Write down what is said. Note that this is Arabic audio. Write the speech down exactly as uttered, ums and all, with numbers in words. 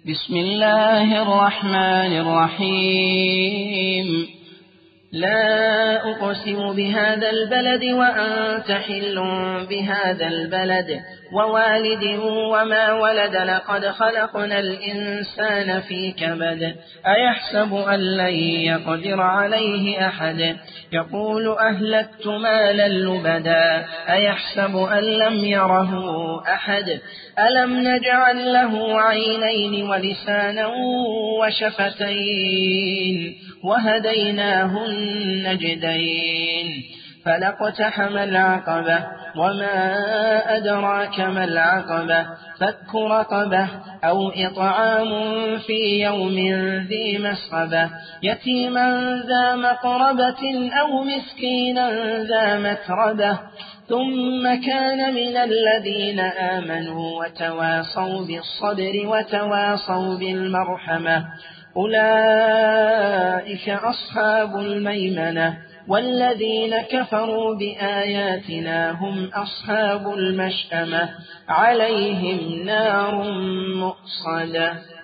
بسم الله الرحمن الرحيم لا أقسم بهذا البلد وأنت حل بهذا البلد ووالد وما ولد لقد خلقنا الإنسان في كبد أيحسب أن لن يقدر عليه أحد يقول أهلكت مالا لبدا أيحسب أن لم يره أحد ألم نجعل له عينين ولسانا وشفتين وهديناه النجدين فلاقتحم العقبة وما أدراك ما العقبة فك رقبة أو إطعام في يوم ذي مسغبة يتيما ذا مقربة أو مسكينا ذا متربة ثم كان من الذين آمنوا وتواصوا بالصبر وتواصوا بالمرحمة أولئك أصحاب الميمنة والذين كفروا بآياتنا هم أصحاب المشأمة عليهم نار مؤصدة.